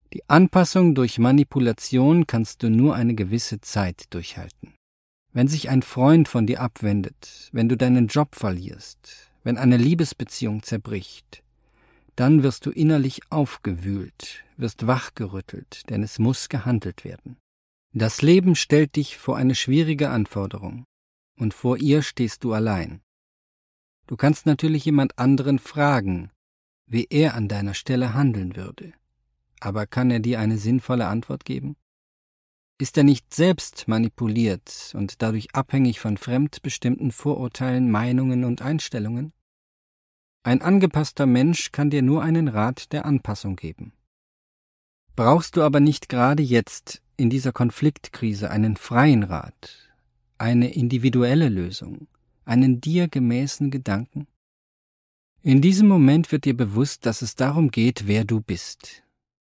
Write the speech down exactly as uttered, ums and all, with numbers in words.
Die Anpassung durch Manipulation kannst du nur eine gewisse Zeit durchhalten. Wenn sich ein Freund von dir abwendet, wenn du deinen Job verlierst, wenn eine Liebesbeziehung zerbricht, dann wirst du innerlich aufgewühlt, wirst wachgerüttelt, denn es muss gehandelt werden. Das Leben stellt dich vor eine schwierige Anforderung, und vor ihr stehst du allein. Du kannst natürlich jemand anderen fragen, wie er an deiner Stelle handeln würde. Aber kann er dir eine sinnvolle Antwort geben? Ist er nicht selbst manipuliert und dadurch abhängig von fremdbestimmten Vorurteilen, Meinungen und Einstellungen? Ein angepasster Mensch kann dir nur einen Rat der Anpassung geben. Brauchst du aber nicht gerade jetzt in dieser Konfliktkrise einen freien Rat, eine individuelle Lösung, einen dir gemäßen Gedanken? In diesem Moment wird dir bewusst, dass es darum geht, wer du bist.